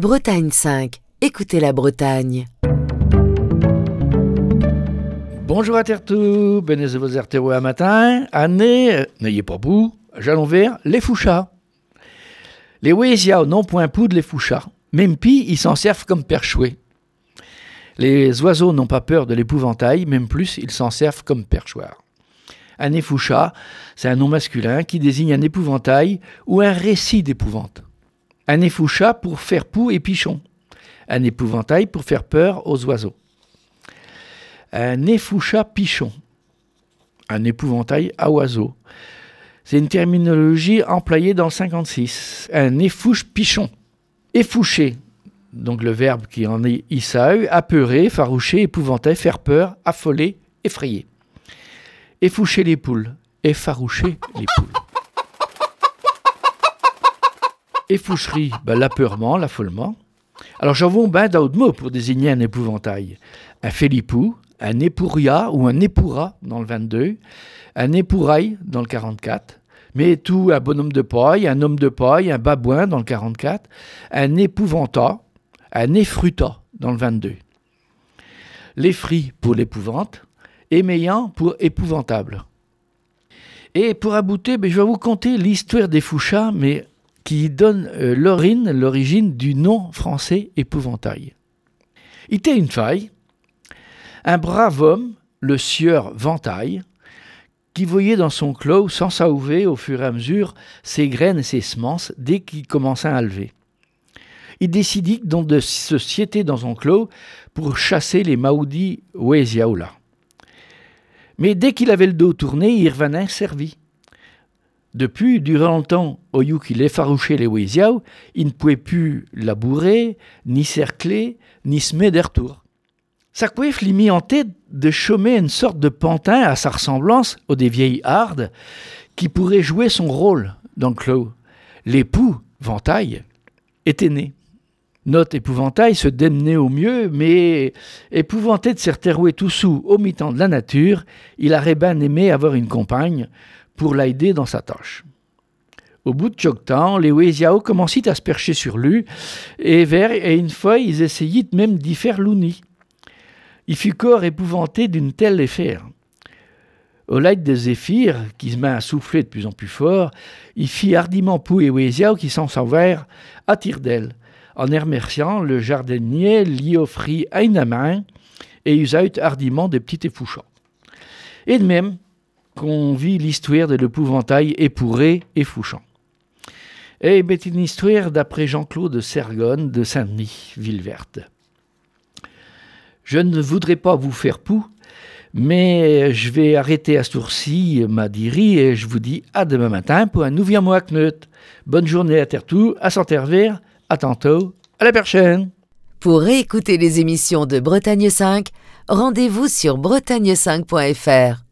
Bretagne 5, écoutez la Bretagne. Bonjour à Tertou, benez vos RTO à matin, année, n'ayez pas bout, j'allons vers les fouchas. Les Wéziao n'ont point poudre les fouchas, même pis ils s'en servent comme perchouets. Les oiseaux n'ont pas peur de l'épouvantail, même plus ils s'en servent comme perchoir. Un effoucha, c'est un nom masculin qui désigne un épouvantail ou un récit d'épouvante. Un effoucha pour faire poux et pichon. Un épouvantail pour faire peur aux oiseaux. Un effoucha pichon. Un épouvantail à oiseaux. C'est une terminologie employée dans le 56. Un effouche pichon. Effoucher, donc le verbe qui en est issaeu, apeurer, faroucher, épouvantail, faire peur, affoler, effrayer. Effoucher les poules, effaroucher les poules. Effoucherie, l'apeurement, l'affolement. Alors j'en vois d'autres mots pour désigner un épouvantail. Un félipou, un épouria ou un époura dans le 22, un épourail dans le 44, mais tout un bonhomme de paille, un homme de paille, un babouin dans le 44, un épouvanta, un effruta dans le 22. L'effri pour l'épouvante, émeillant pour épouvantable. Et pour abouter, je vais vous conter l'histoire des fouchas, mais qui donne l'origine du nom français épouvantail. Il était une faille, un brave homme, le sieur Ventaille, qui voyait dans son clos, sans s'auver au fur et à mesure, ses graines et ses semences dès qu'il commençait à lever. Il décidit donc de se siéter dans son clos pour chasser les maudits Wéziaoula. Mais dès qu'il avait le dos tourné, il revenait servi. Depuis, durant le temps, au lieu qu'il effarouchait les Wéziao, il ne pouvait plus labourer, ni cercler, ni semer des retours. Sa couef l'y mit en tête de chômer une sorte de pantin à sa ressemblance aux des vieilles hardes qui pourrait jouer son rôle dans le clos. L'époux, Ventaille, était né. Notre épouvantail se démenait au mieux, mais épouvanté de se reterrouer tout sous au mi-temps de la nature, il aurait bien aimé avoir une compagne pour l'aider dans sa tâche. Au bout de quelques temps, les Wéziao commençaient à se percher sur lui, et une fois, ils essayaient même d'y faire l'ouni. Il fut corps épouvanté d'une telle affaire. Au light de Zéphyr, qui se met à souffler de plus en plus fort, il fit hardiment pou et Wéziao qui s'en sauvèrent à tire d'aile. En remerciant, le jardinier l'y offrit à une main et usa hardiment des petits effouchats. Et de même qu'on vit l'histoire de l'épouvantail épouré et fouchant. Et c'est une histoire d'après Jean-Claude de Sergonne de Saint-Denis, ville verte. Je ne voudrais pas vous faire poux, mais je vais arrêter à ce tour-ci ma dirie et je vous dis à demain matin pour un nouveau mois Knut. Bonne journée à Tertou, à Santervers, à tantôt, à la prochaine. Pour réécouter les émissions de Bretagne 5, rendez-vous sur bretagne5.fr.